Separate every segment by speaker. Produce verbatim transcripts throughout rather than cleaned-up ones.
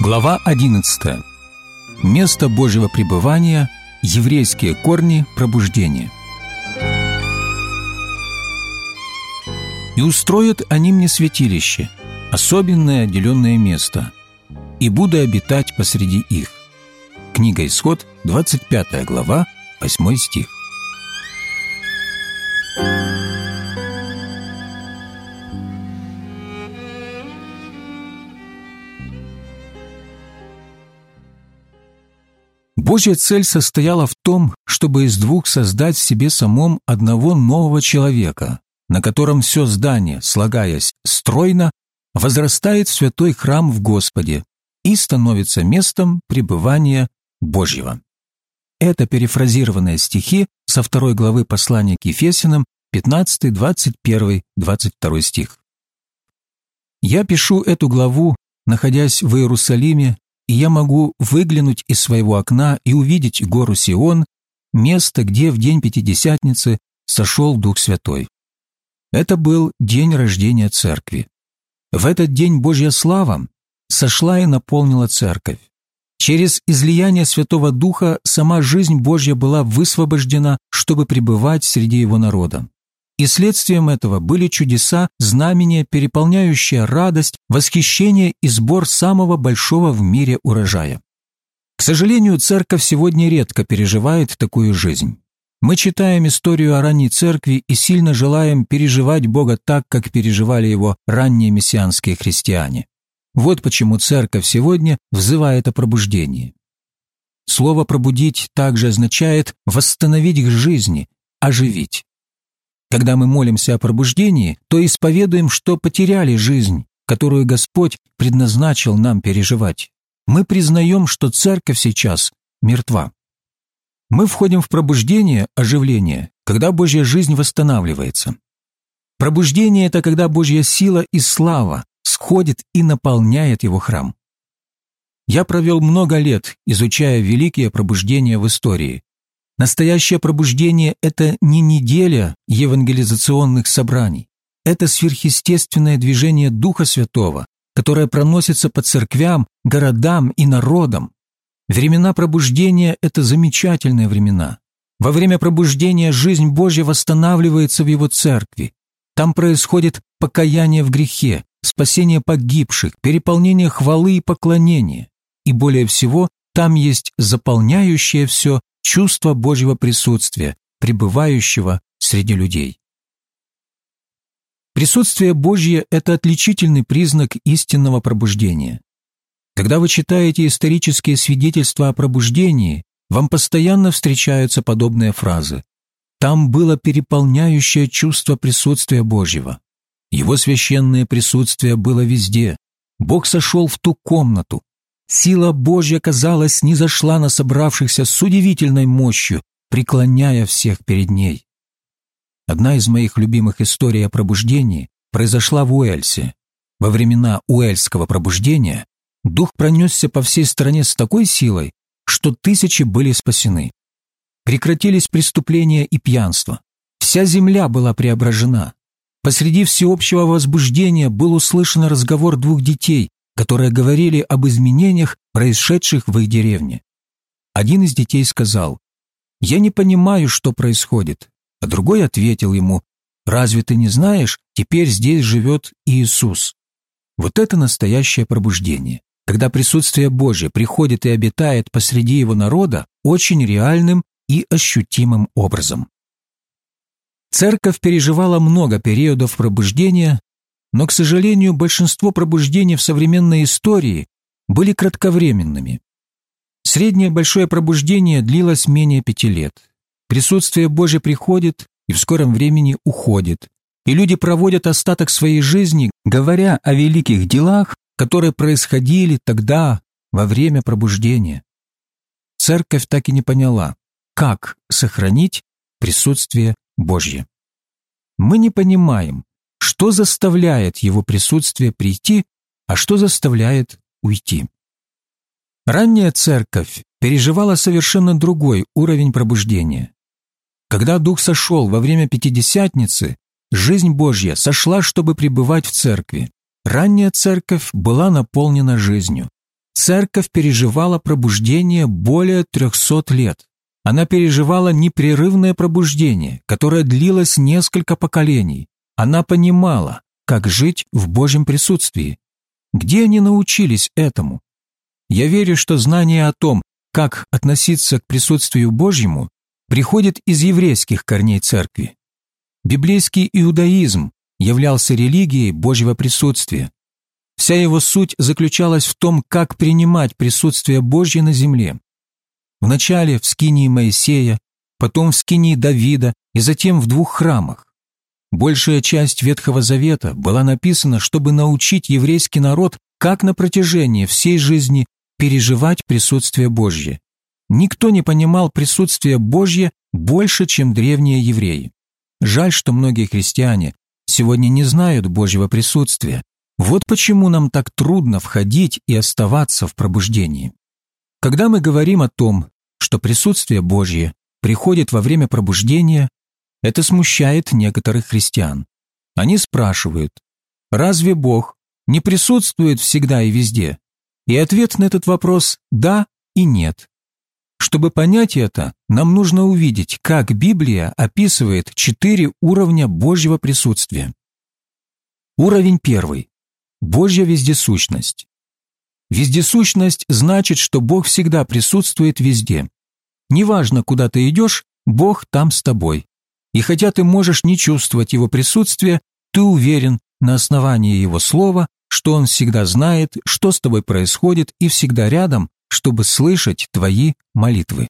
Speaker 1: Глава одиннадцатая. Место Божьего пребывания, еврейские корни пробуждения. «И устроят они мне святилище, особенное отделенное место, и буду обитать посреди их». Книга Исход, двадцать пятая глава, восьмой стих. Божья цель состояла в том, чтобы из двух создать в себе самом одного нового человека, на котором все здание, слагаясь стройно, возрастает в святой храм в Господе и становится местом пребывания Божьего. Это перефразированные стихи со второй главы послания к Ефесянам, пятнадцатый, двадцать первый, двадцать второй стих. Я пишу эту главу, находясь в Иерусалиме, и я могу выглянуть из своего окна и увидеть гору Сион, место, где в день Пятидесятницы сошел Дух Святой. Это был день рождения Церкви. В этот день Божья слава сошла и наполнила Церковь. Через излияние Святого Духа сама жизнь Божья была высвобождена, чтобы пребывать среди Его народа. И следствием этого были чудеса, знамения, переполняющие радость, восхищение и сбор самого большого в мире урожая. К сожалению, Церковь сегодня редко переживает такую жизнь. Мы читаем историю о ранней Церкви и сильно желаем переживать Бога так, как переживали Его ранние мессианские христиане. Вот почему Церковь сегодня взывает о пробуждении. Слово «пробудить» также означает восстановить к жизни, оживить. Когда мы молимся о пробуждении, то исповедуем, что потеряли жизнь, которую Господь предназначил нам переживать. Мы признаем, что Церковь сейчас мертва. Мы входим в пробуждение, оживление, когда Божья жизнь восстанавливается. Пробуждение – это когда Божья сила и слава сходит и наполняет Его храм. Я провел много лет, изучая великие пробуждения в истории. Настоящее пробуждение – это не неделя евангелизационных собраний. Это сверхъестественное движение Духа Святого, которое проносится по церквям, городам и народам. Времена пробуждения – это замечательные времена. Во время пробуждения жизнь Божья восстанавливается в Его церкви. Там происходит покаяние в грехе, спасение погибших, переполнение хвалы и поклонения. И более всего, там есть заполняющее все чувство Божьего присутствия, пребывающего среди людей. Присутствие Божье – это отличительный признак истинного пробуждения. Когда вы читаете исторические свидетельства о пробуждении, вам постоянно встречаются подобные фразы. Там было переполняющее чувство присутствия Божьего. Его священное присутствие было везде. Бог сошел в ту комнату. Сила Божья, казалось, низошла на собравшихся с удивительной мощью, преклоняя всех перед ней. Одна из моих любимых историй о пробуждении произошла в Уэльсе. Во времена Уэльского пробуждения Дух пронесся по всей стране с такой силой, что тысячи были спасены. Прекратились преступления и пьянство. Вся земля была преображена. Посреди всеобщего возбуждения был услышан разговор двух детей, которые говорили об изменениях, происшедших в их деревне. Один из детей сказал: «Я не понимаю, что происходит», а другой ответил ему: «Разве ты не знаешь, теперь здесь живет Иисус». Вот это настоящее пробуждение, когда присутствие Божье приходит и обитает посреди Его народа очень реальным и ощутимым образом. Церковь переживала много периодов пробуждения, но, к сожалению, большинство пробуждений в современной истории были кратковременными. Среднее большое пробуждение длилось менее пяти лет. Присутствие Божье приходит и в скором времени уходит, и люди проводят остаток своей жизни, говоря о великих делах, которые происходили тогда, во время пробуждения. Церковь так и не поняла, как сохранить присутствие Божье. Мы не понимаем, что заставляет Его присутствие прийти, а что заставляет уйти. Ранняя Церковь переживала совершенно другой уровень пробуждения. Когда Дух сошел во время Пятидесятницы, жизнь Божья сошла, чтобы пребывать в Церкви. Ранняя Церковь была наполнена жизнью. Церковь переживала пробуждение более трехсот лет. Она переживала непрерывное пробуждение, которое длилось несколько поколений. Она понимала, как жить в Божьем присутствии. Где они научились этому? Я верю, что знание о том, как относиться к присутствию Божьему, приходит из еврейских корней церкви. Библейский иудаизм являлся религией Божьего присутствия. Вся его суть заключалась в том, как принимать присутствие Божье на земле. Вначале в скинии Моисея, потом в скинии Давида и затем в двух храмах. Большая часть Ветхого Завета была написана, чтобы научить еврейский народ, как на протяжении всей жизни переживать присутствие Божье. Никто не понимал присутствие Божье больше, чем древние евреи. Жаль, что многие христиане сегодня не знают Божьего присутствия. Вот почему нам так трудно входить и оставаться в пробуждении. Когда мы говорим о том, что присутствие Божье приходит во время пробуждения, это смущает некоторых христиан. Они спрашивают: разве Бог не присутствует всегда и везде? И ответ на этот вопрос – да и нет. Чтобы понять это, нам нужно увидеть, как Библия описывает четыре уровня Божьего присутствия. Уровень первый – Божья вездесущность. Вездесущность значит, что Бог всегда присутствует везде. Неважно, куда ты идешь, Бог там с тобой. И хотя ты можешь не чувствовать Его присутствие, ты уверен на основании Его слова, что Он всегда знает, что с тобой происходит, и всегда рядом, чтобы слышать твои молитвы.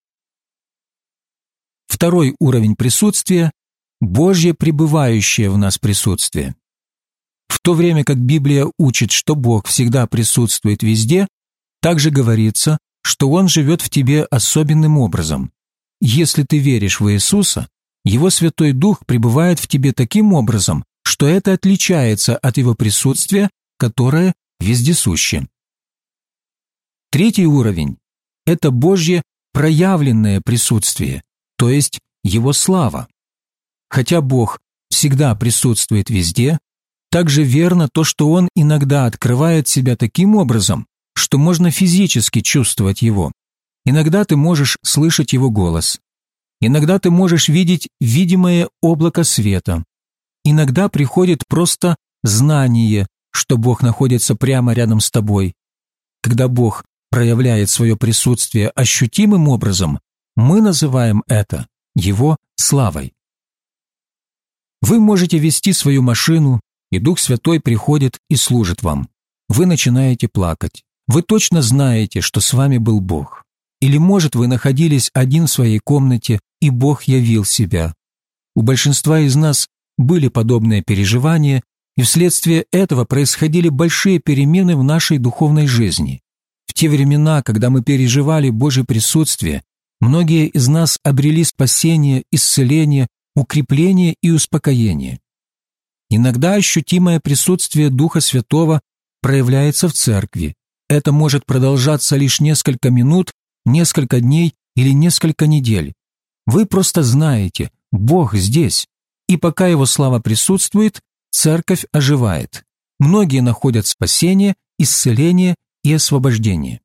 Speaker 1: Второй уровень присутствия – Божье пребывающее в нас присутствие. В то время как Библия учит, что Бог всегда присутствует везде, также говорится, что Он живет в тебе особенным образом. Если ты веришь в Иисуса, Его Святой Дух пребывает в тебе таким образом, что это отличается от Его присутствия, которое вездесуще. Третий уровень – это Божье проявленное присутствие, то есть Его слава. Хотя Бог всегда присутствует везде, также верно то, что Он иногда открывает себя таким образом, что можно физически чувствовать Его. Иногда ты можешь слышать Его голос. Иногда ты можешь видеть видимое облако света. Иногда приходит просто знание, что Бог находится прямо рядом с тобой. Когда Бог проявляет свое присутствие ощутимым образом, мы называем это Его славой. Вы можете вести свою машину, и Дух Святой приходит и служит вам. Вы начинаете плакать. Вы точно знаете, что с вами был Бог. Или, может, вы находились один в своей комнате, и Бог явил себя. У большинства из нас были подобные переживания, и вследствие этого происходили большие перемены в нашей духовной жизни. В те времена, когда мы переживали Божье присутствие, многие из нас обрели спасение, исцеление, укрепление и успокоение. Иногда ощутимое присутствие Духа Святого проявляется в церкви. Это может продолжаться лишь несколько минут, несколько дней или несколько недель. Вы просто знаете, Бог здесь, и пока Его слава присутствует, церковь оживает. Многие находят спасение, исцеление и освобождение.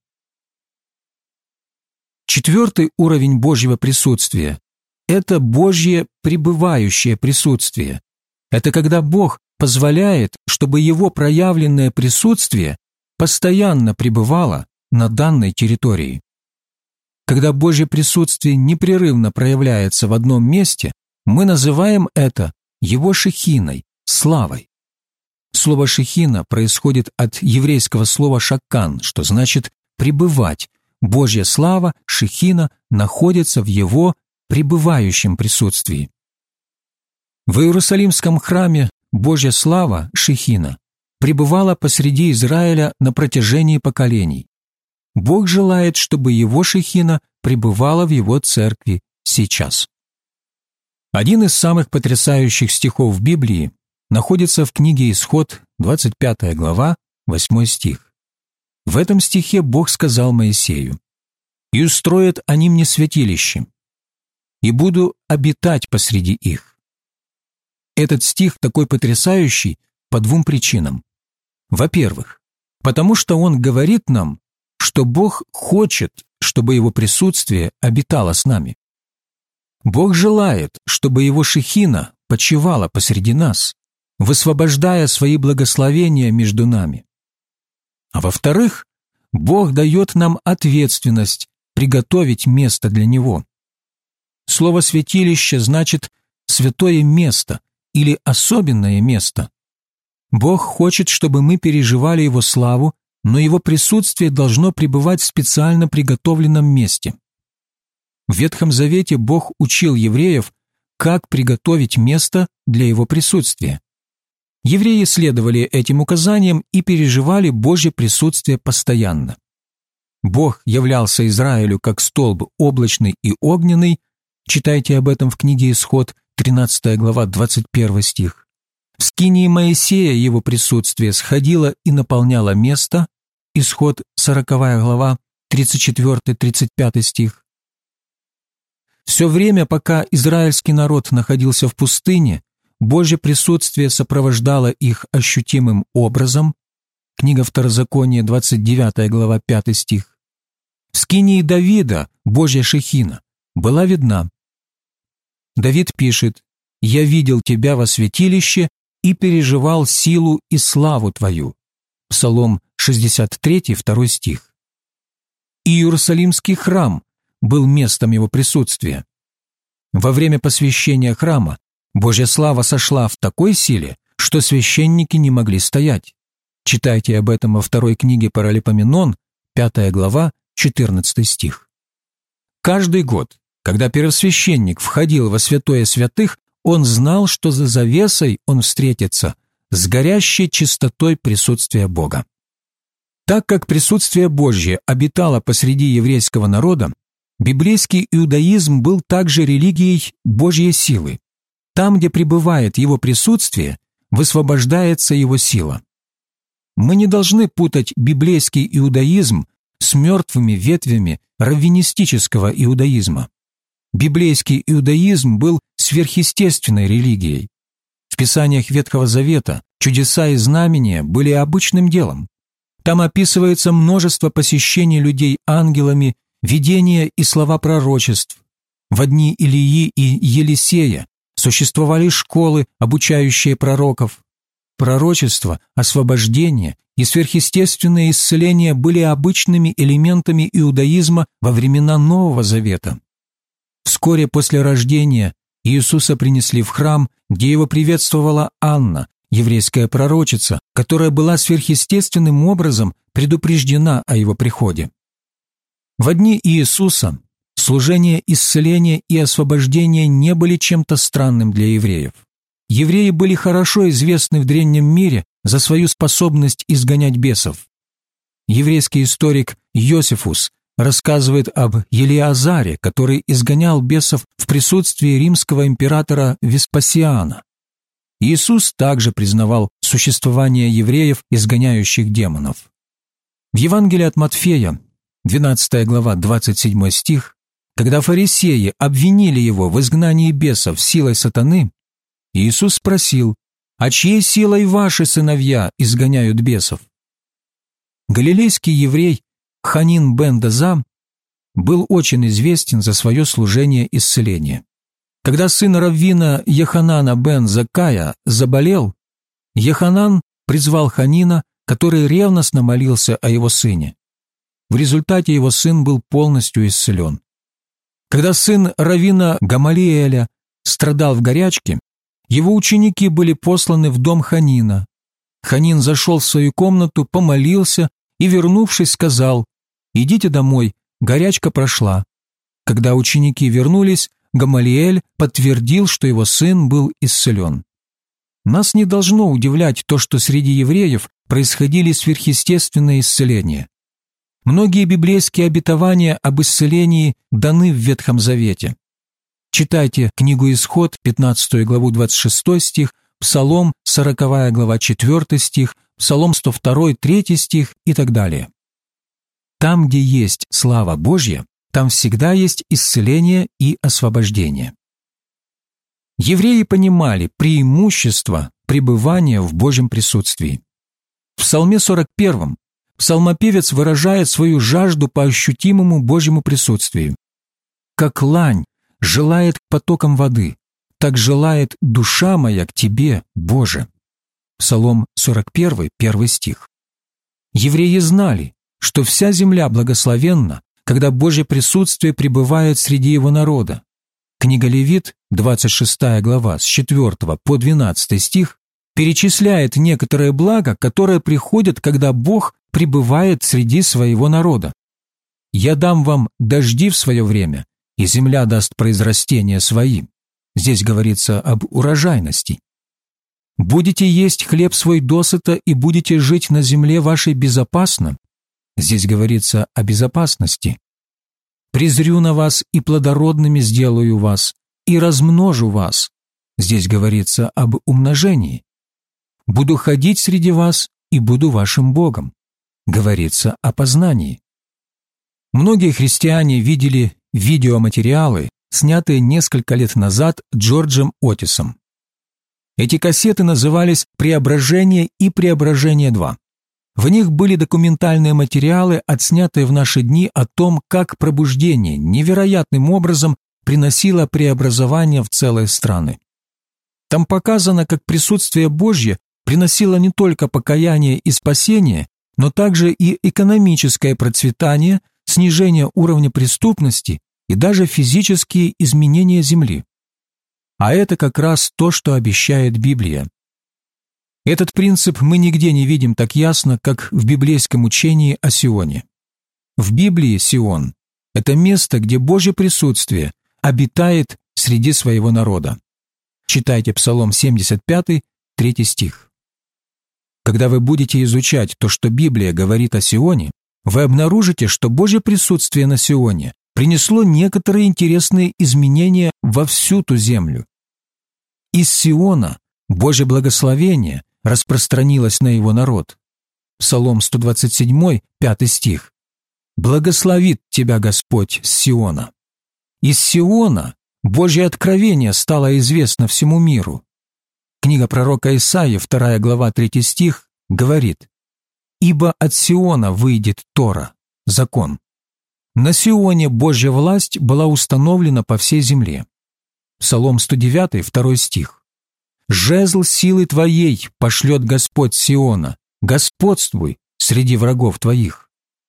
Speaker 1: Четвертый уровень Божьего присутствия – это Божье пребывающее присутствие. Это когда Бог позволяет, чтобы Его проявленное присутствие постоянно пребывало на данной территории. Когда Божье присутствие непрерывно проявляется в одном месте, мы называем это Его шехиной, славой. Слово «шехина» происходит от еврейского слова «шаккан», что значит «пребывать». Божья слава, шехина, находится в Его пребывающем присутствии. В Иерусалимском храме Божья слава, шехина, пребывала посреди Израиля на протяжении поколений. Бог желает, чтобы Его шехина пребывала в Его церкви сейчас. Один из самых потрясающих стихов в Библии находится в книге Исход, двадцать пятая глава, восьмой стих. В этом стихе Бог сказал Моисею: «И устроят они мне святилище, и буду обитать посреди их». Этот стих такой потрясающий по двум причинам. Во-первых, потому что он говорит нам, что Бог хочет, чтобы Его присутствие обитало с нами. Бог желает, чтобы Его шехина почивала посреди нас, высвобождая свои благословения между нами. А во-вторых, Бог дает нам ответственность приготовить место для Него. Слово «святилище» значит «святое место» или «особенное место». Бог хочет, чтобы мы переживали Его славу, но Его присутствие должно пребывать в специально приготовленном месте. В Ветхом Завете Бог учил евреев, как приготовить место для Его присутствия. Евреи следовали этим указаниям и переживали Божье присутствие постоянно. Бог являлся Израилю как столб облачный и огненный, читайте об этом в книге Исход, тринадцатая глава, двадцать первый стих. В скинии Моисея Его присутствие сходило и наполняло место, Исход, сороковая глава, тридцать четвёртый тридцать пятый стих. Все время, пока израильский народ находился в пустыне, Божье присутствие сопровождало их ощутимым образом, книга Второзакония, двадцать девятая глава, пятый стих. В скинии Давида Божья шехина была видна. Давид пишет: «Я видел тебя во святилище и переживал силу и славу твою». Псалом шестьдесят три, второй стих. И Иерусалимский храм был местом его присутствия. Во время посвящения храма Божья слава сошла в такой силе, что священники не могли стоять. Читайте об этом во второй книге Паралипоменон, пятая глава, четырнадцатый стих. Каждый год, когда первосвященник входил во святое святых, он знал, что за завесой он встретится с горящей чистотой присутствия Бога. Так как присутствие Божье обитало посреди еврейского народа, библейский иудаизм был также религией Божьей силы. Там, где пребывает Его присутствие, высвобождается Его сила. Мы не должны путать библейский иудаизм с мертвыми ветвями раввинистического иудаизма. Библейский иудаизм был сверхъестественной религией. В Писаниях Ветхого Завета чудеса и знамения были обычным делом. Там описывается множество посещений людей ангелами, видения и слова пророчеств. В дни Илии и Елисея существовали школы, обучающие пророков. Пророчество, освобождение и сверхъестественное исцеление были обычными элементами иудаизма во времена Нового Завета. Вскоре после рождения Иисуса принесли в храм, где его приветствовала Анна, еврейская пророчица, которая была сверхъестественным образом предупреждена о его приходе. В дни Иисуса служение исцеления и освобождения не были чем-то странным для евреев. Евреи были хорошо известны в древнем мире за свою способность изгонять бесов. Еврейский историк Йосифус рассказывает об Елиазаре, который изгонял бесов в присутствии римского императора Веспасиана. Иисус также признавал существование евреев, изгоняющих демонов. В Евангелии от Матфея, двенадцатая глава, двадцать седьмой стих, когда фарисеи обвинили его в изгнании бесов силой сатаны, Иисус спросил: «А чьей силой ваши сыновья изгоняют бесов?» Галилейский еврей Ханин бен Доза был очень известен за свое служение исцеления. Когда сын раввина Йоханана бен Заккая заболел, Йоханан призвал Ханина, который ревностно молился о его сыне. В результате его сын был полностью исцелен. Когда сын раввина Гамалиэля страдал в горячке, его ученики были посланы в дом Ханина. Ханин зашел в свою комнату, помолился и, вернувшись, сказал: «Идите домой, горячка прошла». Когда ученики вернулись, Гамалиэль подтвердил, что его сын был исцелен. Нас не должно удивлять то, что среди евреев происходили сверхъестественные исцеления. Многие библейские обетования об исцелении даны в Ветхом Завете. Читайте книгу Исход, пятнадцатую главу, двадцать шестой стих, Псалом, сороковая глава, четвёртый стих, Псалом сто два, третий стих и так далее. Там, где есть слава Божья, там всегда есть исцеление и освобождение. Евреи понимали преимущество пребывания в Божьем присутствии. В Псалме сорок первом псалмопевец выражает свою жажду по ощутимому Божьему присутствию. «Как лань желает к потокам воды, так желает душа моя к Тебе, Боже». Псалом сорок один, первый стих. Евреи знали, что вся земля благословенна, когда Божье присутствие пребывает среди его народа. Книга Левит, двадцать шестая глава, с четвёртого по двенадцатый стих, перечисляет некоторые блага, которые приходят, когда Бог пребывает среди своего народа. «Я дам вам дожди в свое время, и земля даст произрастения свои». Здесь говорится об урожайности. «Будете есть хлеб свой досыта и будете жить на земле вашей безопасно». Здесь говорится о безопасности. «Презрю на вас и плодородными сделаю вас, и размножу вас». Здесь говорится об умножении. «Буду ходить среди вас и буду вашим Богом». Говорится о познании. Многие христиане видели видеоматериалы, снятые несколько лет назад Джорджем Отисом. Эти кассеты назывались «Преображение» и «Преображение два». В них были документальные материалы, отснятые в наши дни о том, как пробуждение невероятным образом приносило преобразование в целые страны. Там показано, как присутствие Божье приносило не только покаяние и спасение, но также и экономическое процветание, снижение уровня преступности и даже физические изменения земли. А это как раз то, что обещает Библия. Этот принцип мы нигде не видим так ясно, как в библейском учении о Сионе. В Библии Сион – это место, где Божье присутствие обитает среди своего народа. Читайте Псалом семьдесят пять, третий стих. Когда вы будете изучать то, что Библия говорит о Сионе, вы обнаружите, что Божье присутствие на Сионе принесло некоторые интересные изменения во всю ту землю. Из Сиона Божье благословение распространилось на его народ. Псалом сто двадцать семь, пятый стих. «Благословит тебя Господь с Сиона». Из Сиона Божье откровение стало известно всему миру. Книга пророка Исаии, вторая глава, третий стих, говорит: «Ибо от Сиона выйдет Тора, закон». На Сионе Божья власть была установлена по всей земле. Псалом сто девять, второй стих. «Жезл силы твоей пошлет Господь Сиона, господствуй среди врагов твоих».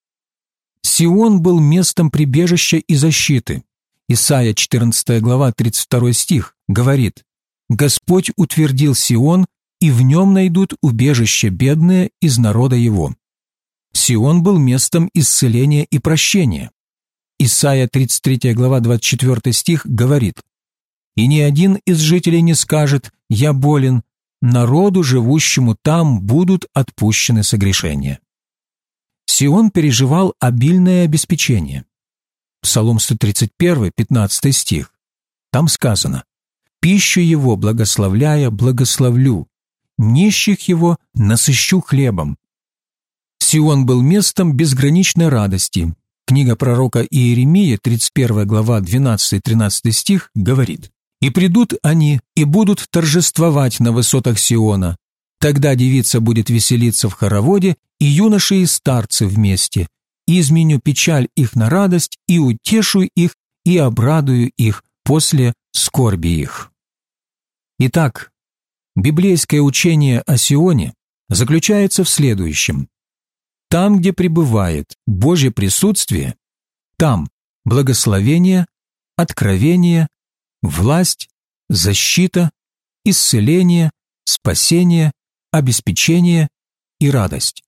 Speaker 1: Сион был местом прибежища и защиты. Исайя, четырнадцатая глава, тридцать второй стих, говорит: «Господь утвердил Сион, и в нем найдут убежище бедные из народа его». Сион был местом исцеления и прощения. Исайя, тридцать третья глава, двадцать четвёртый стих, говорит: «И ни один из жителей не скажет: я болен, народу, живущему там, будут отпущены согрешения». Сион переживал обильное обеспечение. Псалом сто тридцать один, пятнадцатый стих. Там сказано: «Пищу его благословляя, благословлю, нищих его насыщу хлебом». Сион был местом безграничной радости. Книга пророка Иеремии, тридцать первая глава, двенадцатый-тринадцатый стих, говорит: «И придут они, и будут торжествовать на высотах Сиона. Тогда девица будет веселиться в хороводе, и юноши и старцы вместе. И изменю печаль их на радость, и утешу их, и обрадую их после скорби их». Итак, библейское учение о Сионе заключается в следующем. Там, где пребывает Божье присутствие, там благословение, откровение, власть, защита, исцеление, спасение, обеспечение и радость.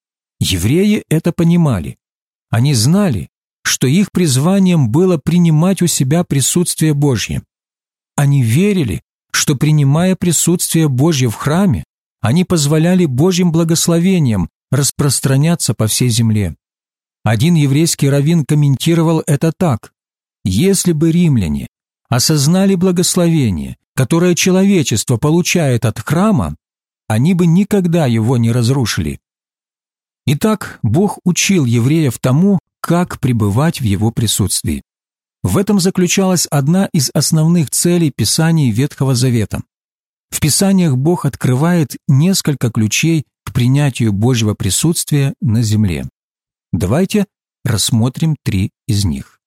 Speaker 1: Евреи это понимали. Они знали, что их призванием было принимать у себя присутствие Божье. Они верили, что, принимая присутствие Божье в храме, они позволяли Божьим благословениям распространяться по всей земле. Один еврейский раввин комментировал это так: «Если бы римляне осознали благословение, которое человечество получает от храма, они бы никогда его не разрушили». Итак, Бог учил евреев тому, как пребывать в Его присутствии. В этом заключалась одна из основных целей Писаний Ветхого Завета. В Писаниях Бог открывает несколько ключей к принятию Божьего присутствия на земле. Давайте рассмотрим три из них.